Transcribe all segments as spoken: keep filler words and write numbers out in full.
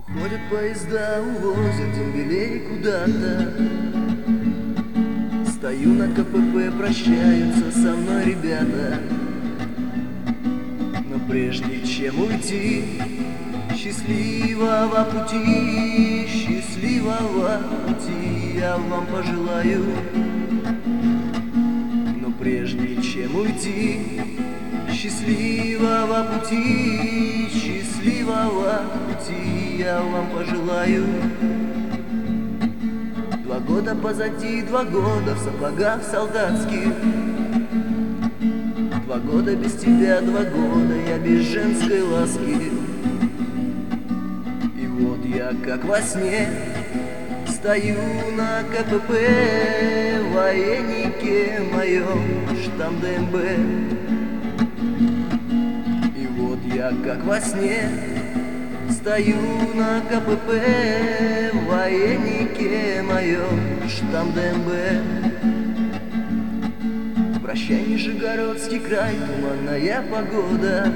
Уходят поезда, увозят дембелей куда-то. Стою на КПП, прощаются со мной ребята. Но прежде чем уйти, счастливого пути, счастливого пути я вам пожелаю. Но прежде чем уйти, счастливого пути, счастливого пути я вам пожелаю. Два года позади, два года в сапогах солдатских. Два года без тебя, два года я без женской ласки. И вот я как во сне стою на КПП, в военнике моем штамм ДМБ. И вот я как во сне стою на КПП, в военнике моем штамм ДМБ. Прощай, Нижегородский край, туманная погода.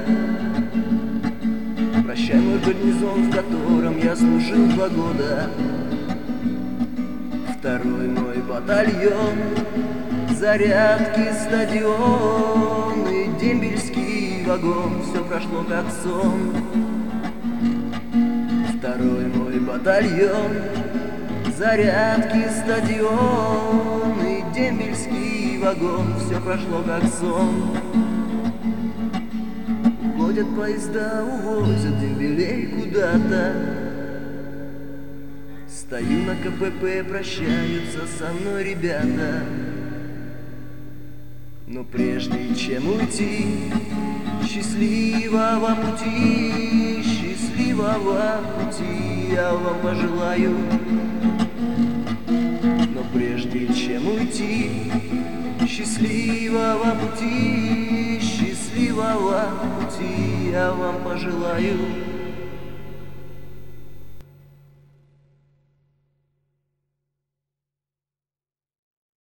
Прощай, мой гарнизон, в котором я служил два года. Второй мой батальон, зарядки, стадион и дембельский вагон. Все прошло как сон. Второй мой батальон, зарядки, стадион и дембельский вагон. Все прошло как сон. Уходят поезда, увозят дембелей куда-то. Стою на КПП, прощаются со мной ребята. Но прежде чем уйти, счастливого пути, счастливого пути я вам пожелаю. Но прежде чем уйти, счастливого пути, счастливого пути я вам пожелаю.